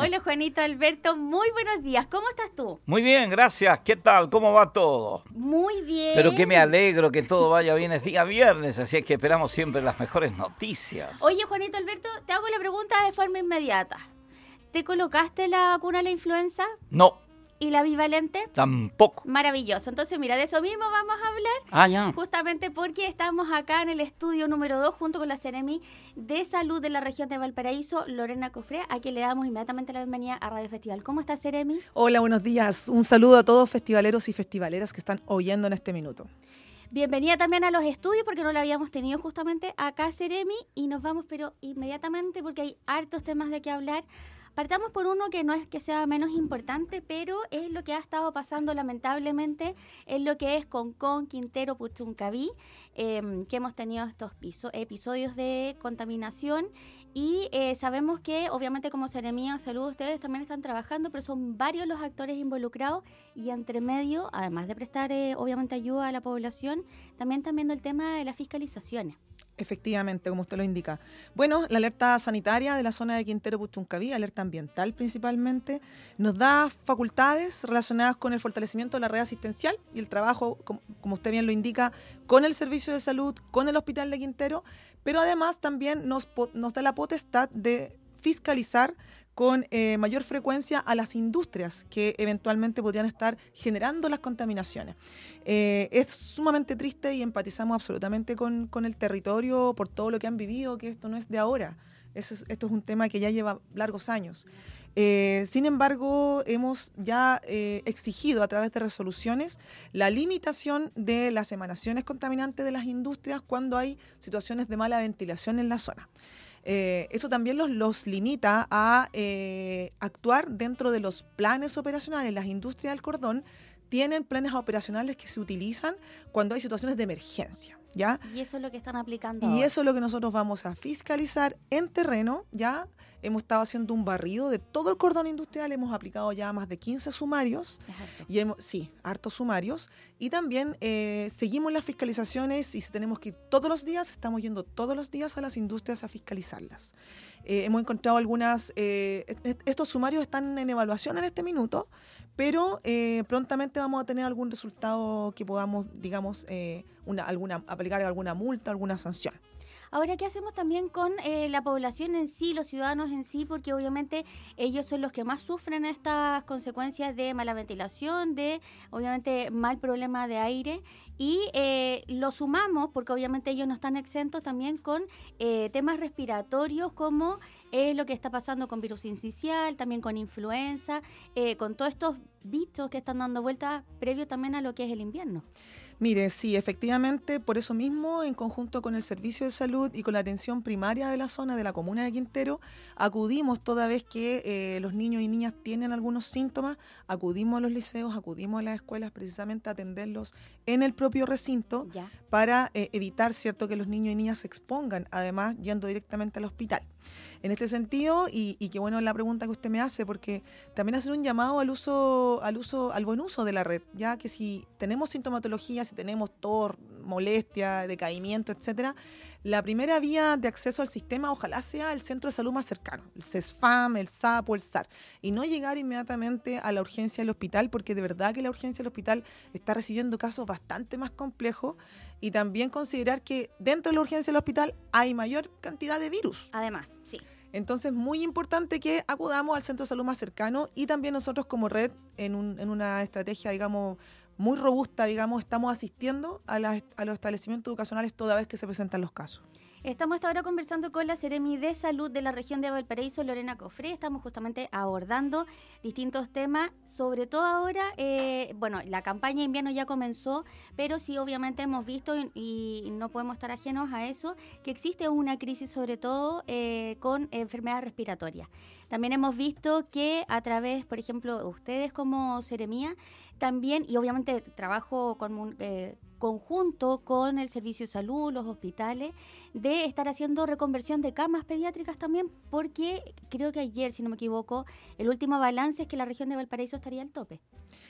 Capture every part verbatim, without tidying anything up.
Hola, Juanito Alberto, muy buenos días. ¿Cómo estás tú? Muy bien, gracias. ¿Qué tal? ¿Cómo va todo? Muy bien. Pero que me alegro que todo vaya bien. Es día viernes, así es que esperamos siempre las mejores noticias. Oye, Juanito Alberto, te hago la pregunta de forma inmediata. ¿Te colocaste la vacuna a la influenza? No. ¿Y la bivalente? Tampoco. Maravilloso. Entonces, mira, de eso mismo vamos a hablar. Ah, ya. Justamente porque estamos acá en el estudio número dos junto con la Seremi de Salud de la región de Valparaíso, Lorena Cofré, a quien le damos inmediatamente la bienvenida a Radio Festival. ¿Cómo estás, Seremi? Hola, buenos días. Un saludo a todos festivaleros y festivaleras que están oyendo en este minuto. Bienvenida también a los estudios porque no la habíamos tenido justamente acá, Seremi, y nos vamos pero inmediatamente porque hay hartos temas de qué hablar. Partamos por uno que no es que sea menos importante, pero es lo que ha estado pasando lamentablemente en lo que es Concón, Quintero, Puchuncaví, eh, que hemos tenido estos piso, episodios de contaminación y eh, sabemos que obviamente como Seremía, salud, ustedes también están trabajando, pero son varios los actores involucrados y entre medio, además de prestar eh, obviamente ayuda a la población, también están viendo el tema de las fiscalizaciones. Efectivamente, como usted lo indica. Bueno, la alerta sanitaria de la zona de Quintero Puchuncaví, alerta ambiental principalmente, nos da facultades relacionadas con el fortalecimiento de la red asistencial y el trabajo, como, como usted bien lo indica, con el servicio de salud, con el hospital de Quintero, pero además también nos, nos da la potestad de fiscalizar con eh, mayor frecuencia a las industrias que eventualmente podrían estar generando las contaminaciones. Eh, es sumamente triste y empatizamos absolutamente con, con el territorio por todo lo que han vivido, que esto no es de ahora, es, esto es un tema que ya lleva largos años. Eh, sin embargo, hemos ya eh, exigido a través de resoluciones la limitación de las emanaciones contaminantes de las industrias cuando hay situaciones de mala ventilación en la zona. Eh, eso también los, los limita a eh, actuar dentro de los planes operacionales. Las industrias del cordón tienen planes operacionales que se utilizan cuando hay situaciones de emergencia, ¿ya? Y eso es lo que están aplicando Y ahora. eso es lo que nosotros vamos a fiscalizar en terreno, ¿ya? Hemos estado haciendo un barrido de todo el cordón industrial, hemos aplicado ya más de quince sumarios. Y hemos, sí, hartos sumarios. Y también eh, seguimos las fiscalizaciones y si tenemos que ir todos los días, estamos yendo todos los días a las industrias a fiscalizarlas. Eh, hemos encontrado algunas, eh, estos sumarios están en evaluación en este minuto, pero eh, prontamente vamos a tener algún resultado que podamos, digamos, eh, una, alguna, aplicar alguna multa, alguna sanción. Ahora, ¿qué hacemos también con eh, la población en sí, los ciudadanos en sí? Porque obviamente ellos son los que más sufren estas consecuencias de mala ventilación, de obviamente mal problema de aire y eh, lo sumamos, porque obviamente ellos no están exentos también con eh, temas respiratorios como es lo que está pasando con virus sincicial, también con influenza, eh, con todos estos bichos que están dando vueltas previo también a lo que es el invierno. Mire, sí, efectivamente, por eso mismo, en conjunto con el Servicio de Salud y con la atención primaria de la zona de la comuna de Quintero, acudimos toda vez que eh, los niños y niñas tienen algunos síntomas, acudimos a los liceos, acudimos a las escuelas precisamente a atenderlos en el propio recinto Ya. para eh, evitar, cierto, que los niños y niñas se expongan, además yendo directamente al hospital. En este sentido, y, y qué bueno la pregunta que usted me hace, porque también hacer un llamado al uso, al uso, al buen uso de la red, ya que si tenemos sintomatología, si tenemos tos, molestia, decaimiento, etcétera, la primera vía de acceso al sistema ojalá sea el centro de salud más cercano, el CESFAM, el SAPO, el S A R, y no llegar inmediatamente a la urgencia del hospital, porque de verdad que la urgencia del hospital está recibiendo casos bastante más complejos, y también considerar que dentro de la urgencia del hospital hay mayor cantidad de virus. Además, sí. Entonces, muy importante que acudamos al centro de salud más cercano y también nosotros como red, en, un, en una estrategia, digamos, muy robusta, digamos, estamos asistiendo a, la, a los establecimientos educacionales toda vez que se presentan los casos. Estamos hasta ahora conversando con la Seremi de Salud de la región de Valparaíso, Lorena Cofré. Estamos justamente abordando distintos temas, sobre todo ahora, eh, bueno, la campaña de invierno ya comenzó, pero sí obviamente hemos visto y, y no podemos estar ajenos a eso, que existe una crisis sobre todo eh, con enfermedades respiratorias. También hemos visto que a través, por ejemplo, ustedes como Seremía, también, y obviamente trabajo con, eh, conjunto con el Servicio de Salud, los hospitales, de estar haciendo reconversión de camas pediátricas también, porque creo que ayer, si no me equivoco, el último balance es que la región de Valparaíso estaría al tope.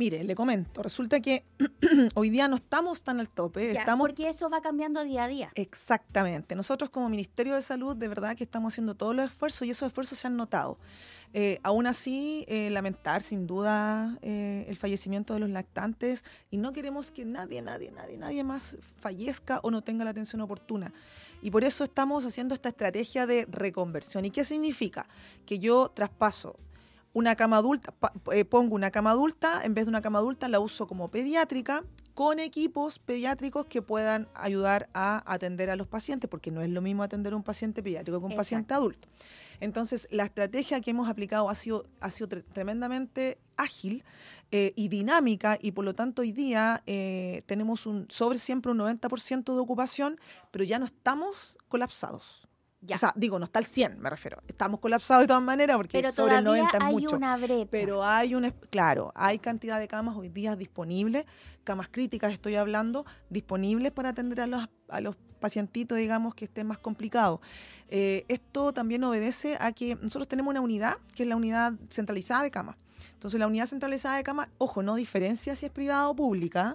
Mire, le comento, resulta que hoy día no estamos tan al tope. Ya, estamos... porque eso va cambiando día a día. Exactamente. Nosotros como Ministerio de Salud, de verdad que estamos haciendo todos los esfuerzos y esos esfuerzos se han notado. Eh, aún así, eh, lamentar sin duda eh, el fallecimiento de los lactantes y no queremos que nadie, nadie, nadie, nadie más fallezca o no tenga la atención oportuna. Y por eso estamos haciendo esta estrategia de reconversión. ¿Y qué significa? Que yo traspaso una cama adulta, pa, eh, pongo una cama adulta, en vez de una cama adulta la uso como pediátrica, con equipos pediátricos que puedan ayudar a atender a los pacientes, porque no es lo mismo atender a un paciente pediátrico que un Exacto. paciente adulto. Entonces, la estrategia que hemos aplicado ha sido, ha sido tre- tremendamente ágil eh, y dinámica, y por lo tanto hoy día eh, tenemos un sobre siempre un noventa por ciento de ocupación, pero ya no estamos colapsados. Ya. O sea, digo, no está al cien, me refiero. Estamos colapsados de todas maneras porque Pero sobre el todavía noventa es hay mucho. una brecha. Pero hay un, claro, hay cantidad de camas hoy día disponibles, camas críticas estoy hablando, disponibles para atender a los, a los pacientitos, digamos, que estén más complicados. Eh, esto también obedece a que nosotros tenemos una unidad, que es la unidad centralizada de camas. Entonces, la unidad centralizada de camas, ojo, no diferencia si es privada o pública.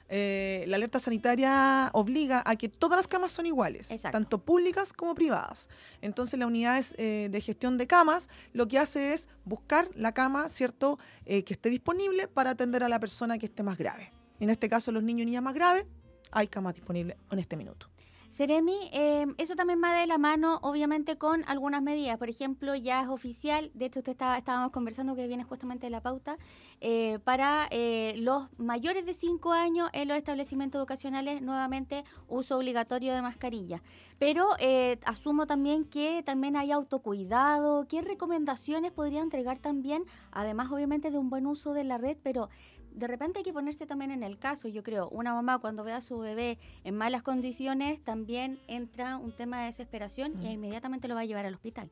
Eh, la alerta sanitaria obliga a que todas las camas son iguales, Exacto. tanto públicas como privadas. Entonces la unidad es, eh, de gestión de camas lo que hace es buscar la cama, ¿cierto?, eh, que esté disponible para atender a la persona que esté más grave. En este caso, los niños y niñas más graves, hay camas disponibles en este minuto. Seremi, eh, eso también va de la mano, obviamente, con algunas medidas. Por ejemplo, ya es oficial, de hecho usted estaba, estábamos conversando, que viene justamente de la pauta, eh, para eh, los mayores de cinco años en los establecimientos educacionales, nuevamente, uso obligatorio de mascarilla. Pero eh, asumo también que también hay autocuidado. ¿Qué recomendaciones podría entregar también? Además, obviamente, de un buen uso de la red, pero de repente hay que ponerse también en el caso. Yo creo, una mamá cuando ve a su bebé en malas condiciones, también entra un tema de desesperación mm. y inmediatamente lo va a llevar al hospital.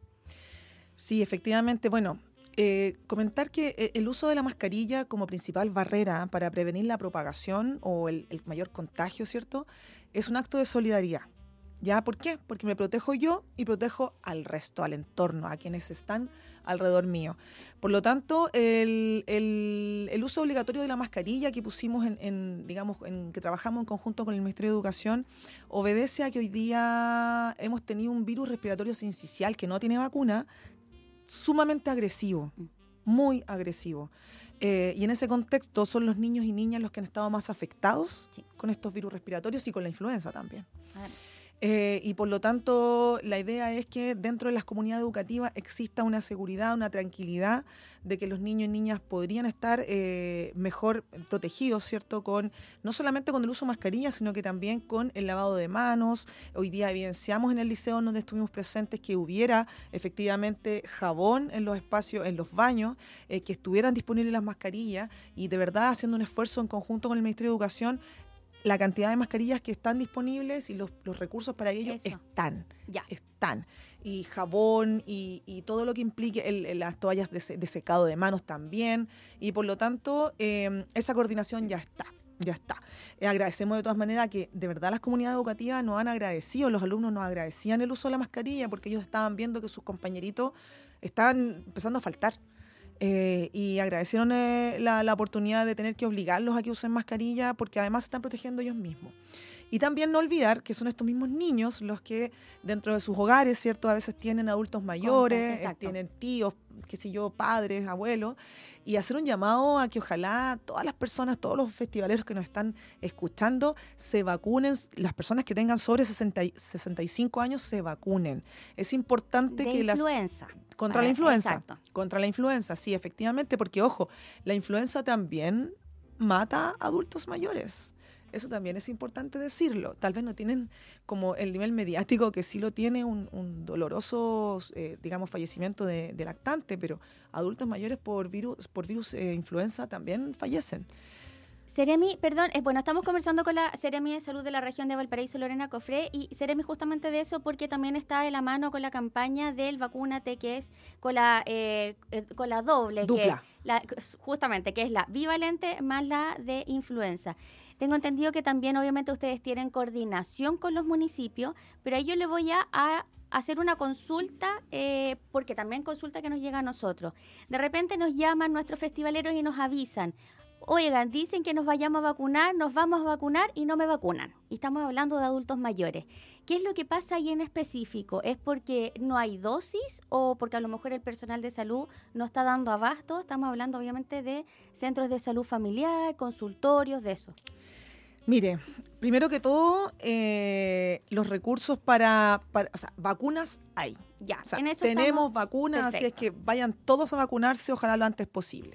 Sí, efectivamente. Bueno, eh, comentar que el uso de la mascarilla como principal barrera para prevenir la propagación o el, el mayor contagio, ¿cierto?, es un acto de solidaridad. ¿Ya? ¿Por qué? Porque me protejo yo y protejo al resto, al entorno, a quienes están alrededor mío. Por lo tanto, el, el, el uso obligatorio de la mascarilla que pusimos en, en, digamos, en que trabajamos en conjunto con el Ministerio de Educación, obedece a que hoy día hemos tenido un virus respiratorio sincicial que no tiene vacuna, sumamente agresivo, muy agresivo. Eh, y en ese contexto son los niños y niñas los que han estado más afectados sí. con estos virus respiratorios y con la influenza también. Eh, y por lo tanto, la idea es que dentro de las comunidades educativas exista una seguridad, una tranquilidad de que los niños y niñas podrían estar eh, mejor protegidos, ¿cierto? Con, no solamente con el uso de mascarillas, sino que también con el lavado de manos. Hoy día evidenciamos en el liceo donde estuvimos presentes que hubiera efectivamente jabón en los espacios, en los baños, eh, que estuvieran disponibles las mascarillas y de verdad haciendo un esfuerzo en conjunto con el Ministerio de Educación. La cantidad de mascarillas que están disponibles y los, los recursos para ello Eso. están, ya. están. Y jabón y, y todo lo que implique el, el, las toallas de, se, de secado de manos también. Y por lo tanto, eh, esa coordinación ya está, ya está. Eh, agradecemos de todas maneras que de verdad las comunidades educativas nos han agradecido, los alumnos nos agradecían el uso de la mascarilla porque ellos estaban viendo que sus compañeritos estaban empezando a faltar. Eh, y agradecieron eh, la, la oportunidad de tener que obligarlos a que usen mascarilla porque además se están protegiendo ellos mismos. Y también no olvidar que son estos mismos niños los que dentro de sus hogares, ¿cierto? A veces tienen adultos mayores, eh, tienen tíos, qué sé yo, padres, abuelos, y hacer un llamado a que ojalá todas las personas, todos los festivaleros que nos están escuchando, se vacunen, las personas que tengan sobre sesenta, sesenta y cinco años se vacunen. Es importante de que influenza. las... Contra Para, la influenza. Exacto. Contra la influenza, sí, efectivamente, porque, ojo, la influenza también mata a adultos mayores. Eso también es importante decirlo. Tal vez no tienen como el nivel mediático que sí lo tiene un, un doloroso, eh, digamos, fallecimiento de, de lactante, pero adultos mayores por virus, por virus eh, influenza también fallecen. Seremi, perdón, eh, bueno, estamos conversando con la Seremi de Salud de la región de Valparaíso, Lorena Cofré, y Seremi justamente de eso porque también está de la mano con la campaña del Vacúnate, que es con la eh, con la doble, Dupla. Que la, justamente, que es la bivalente más la de influenza. Tengo entendido que también obviamente ustedes tienen coordinación con los municipios, pero ahí yo le voy a, a hacer una consulta, eh, porque también consulta que nos llega a nosotros. De repente nos llaman nuestros festivaleros y nos avisan, oigan, dicen que nos vayamos a vacunar, nos vamos a vacunar y no me vacunan. Y estamos hablando de adultos mayores. ¿Qué es lo que pasa ahí en específico? ¿Es porque no hay dosis o porque a lo mejor el personal de salud no está dando abasto? Estamos hablando obviamente de centros de salud familiar, consultorios, de eso. Mire, primero que todo, eh, los recursos para, para, o sea, vacunas hay. Ya, o sea, en eso tenemos estamos... vacunas, Perfecto. así es que vayan todos a vacunarse, ojalá lo antes posible.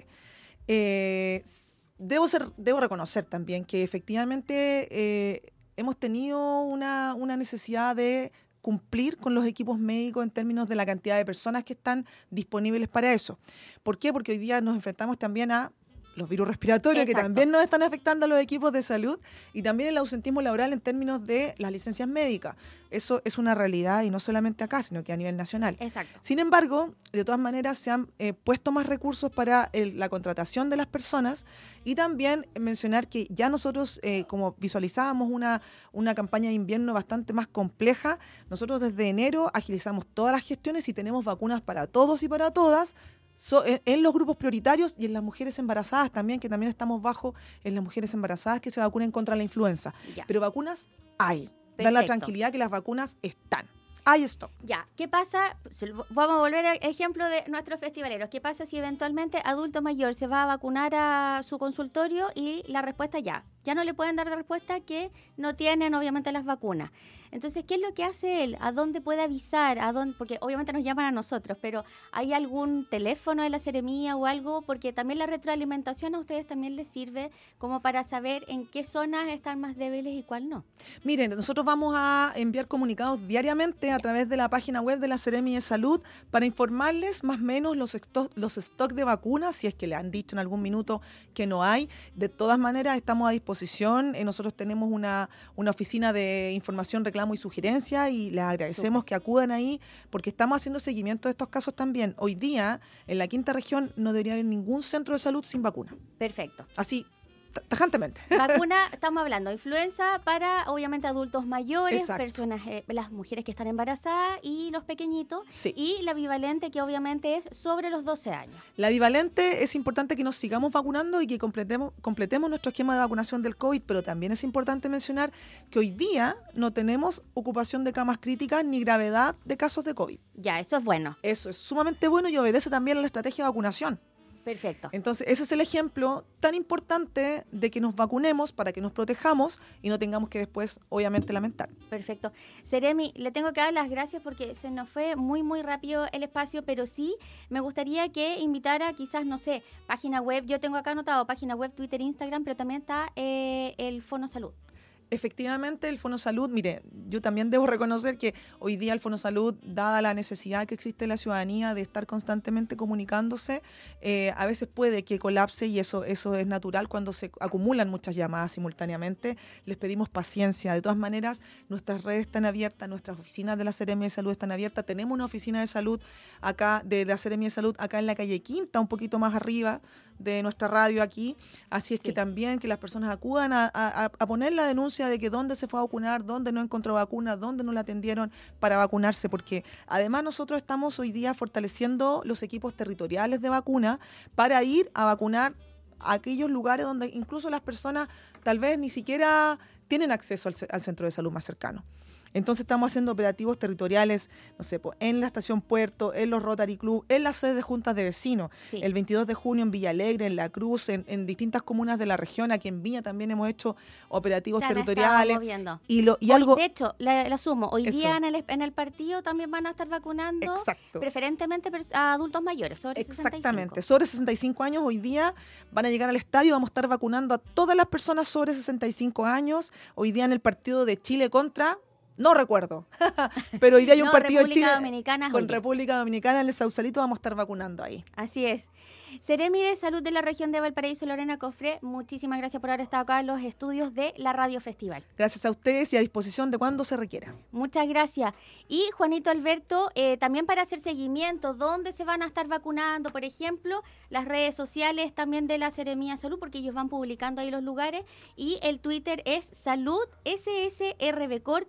Eh, debo ser, debo reconocer también que efectivamente eh, hemos tenido una, una necesidad de cumplir con los equipos médicos en términos de la cantidad de personas que están disponibles para eso. ¿Por qué? Porque hoy día nos enfrentamos también a los virus respiratorios, Exacto. que también nos están afectando a los equipos de salud, y también el ausentismo laboral en términos de las licencias médicas. Eso es una realidad, y no solamente acá, sino que a nivel nacional. Exacto. Sin embargo, de todas maneras se han eh, puesto más recursos para el, la contratación de las personas, y también mencionar que ya nosotros, eh, como visualizábamos una, una campaña de invierno bastante más compleja, nosotros desde enero agilizamos todas las gestiones y tenemos vacunas para todos y para todas, So, en, en los grupos prioritarios y en las mujeres embarazadas también, que también estamos bajo en las mujeres embarazadas que se vacunen contra la influenza. Ya. Pero vacunas hay. Dan la Perfecto. tranquilidad que las vacunas están. Hay stock. Ya, ¿qué pasa? Vamos a volver al ejemplo de nuestros festivaleros. ¿Qué pasa si eventualmente adulto mayor se va a vacunar a su consultorio y la respuesta ya? Ya no le pueden dar la respuesta que no tienen obviamente las vacunas. Entonces, ¿qué es lo que hace él? ¿A dónde puede avisar? ¿A dónde? Porque obviamente nos llaman a nosotros, pero ¿hay algún teléfono de la Seremía o algo? Porque también la retroalimentación a ustedes también les sirve como para saber en qué zonas están más débiles y cuál no. Miren, nosotros vamos a enviar comunicados diariamente a través de la página web de la Seremi de Salud para informarles más o menos los stock, los stock de vacunas, si es que le han dicho en algún minuto que no hay. De todas maneras, estamos a disposición. Eh, nosotros tenemos una, una oficina de información, reclamo y sugerencia, y les agradecemos Super. que acudan ahí porque estamos haciendo seguimiento de estos casos también. Hoy día, en la quinta región, no debería haber ningún centro de salud sin vacuna. Perfecto. Así, tajantemente. Vacuna, estamos hablando, influenza para obviamente adultos mayores, Exacto. personas, eh, las mujeres que están embarazadas y los pequeñitos. Sí. Y la bivalente, que obviamente es sobre los doce años. La bivalente, es importante que nos sigamos vacunando y que completemos, completemos nuestro esquema de vacunación del COVID, pero también es importante mencionar que hoy día no tenemos ocupación de camas críticas ni gravedad de casos de COVID. Ya, eso es bueno. Eso es sumamente bueno y obedece también a la estrategia de vacunación. Perfecto. Entonces, ese es el ejemplo tan importante de que nos vacunemos para que nos protejamos y no tengamos que después, obviamente, lamentar. Perfecto. Seremi, le tengo que dar las gracias porque se nos fue muy, muy rápido el espacio, pero sí me gustaría que invitara quizás, no sé, página web. Yo tengo acá anotado página web, Twitter, Instagram, pero también está eh, el Fono Salud. Efectivamente, el Fono Salud, mire, yo también debo reconocer que hoy día el Fono Salud, dada la necesidad que existe en la ciudadanía de estar constantemente comunicándose, eh, a veces puede que colapse y eso, eso es natural cuando se acumulan muchas llamadas simultáneamente. Les pedimos paciencia. De todas maneras, nuestras redes están abiertas, nuestras oficinas de la Seremi de Salud están abiertas. Tenemos una oficina de salud acá, de la Seremi de Salud, acá en la calle Quinta, un poquito más arriba de nuestra radio aquí. Así es Sí. que también que las personas acudan a, a, a poner la denuncia de que dónde se fue a vacunar, dónde no encontró vacuna, dónde no la atendieron para vacunarse, porque además nosotros estamos hoy día fortaleciendo los equipos territoriales de vacuna para ir a vacunar a aquellos lugares donde incluso las personas tal vez ni siquiera tienen acceso al, al centro de salud más cercano. Entonces estamos haciendo operativos territoriales, no sé, pues, en la Estación Puerto, en los Rotary Club, en las sedes de juntas de vecinos. Sí. El veintidós de junio en Villa Alegre, en La Cruz, en, en distintas comunas de la región. Aquí en Viña también hemos hecho operativos Se han territoriales. estado moviendo. Y, lo, y Hoy, algo... de hecho, la, la sumo, hoy Eso. día en el, en el partido también van a estar vacunando Exacto. preferentemente pers- a adultos mayores, sobre Exactamente, sesenta y cinco. sobre sesenta y cinco años hoy día van a llegar al estadio, vamos a estar vacunando a todas las personas sobre sesenta y cinco años. Hoy día en el partido de Chile contra, no recuerdo, pero hoy día hay un No, partido de República Chile Dominicana es hoy con día. República Dominicana en el Sausalito, vamos a estar vacunando ahí. Así es. Seremi de Salud de la región de Valparaíso, Lorena Cofré, muchísimas gracias por haber estado acá en los estudios de la Radio Festival. Gracias a ustedes y a disposición de cuando se requiera. Muchas gracias. Y Juanito Alberto, eh, también para hacer seguimiento, ¿dónde se van a estar vacunando? Por ejemplo, las redes sociales también de la Seremía de Salud, porque ellos van publicando ahí los lugares. Y el Twitter es Salud S S R B corta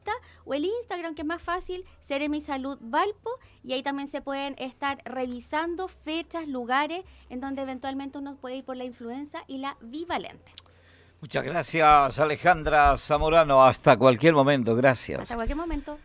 o el Instagram, que es más fácil, Seremi Salud Valpo, y ahí también se pueden estar revisando fechas, lugares en donde eventualmente uno puede ir por la influenza y la bivalente. Muchas gracias, Alejandra Zamorano. Hasta cualquier momento. Gracias. Hasta cualquier momento.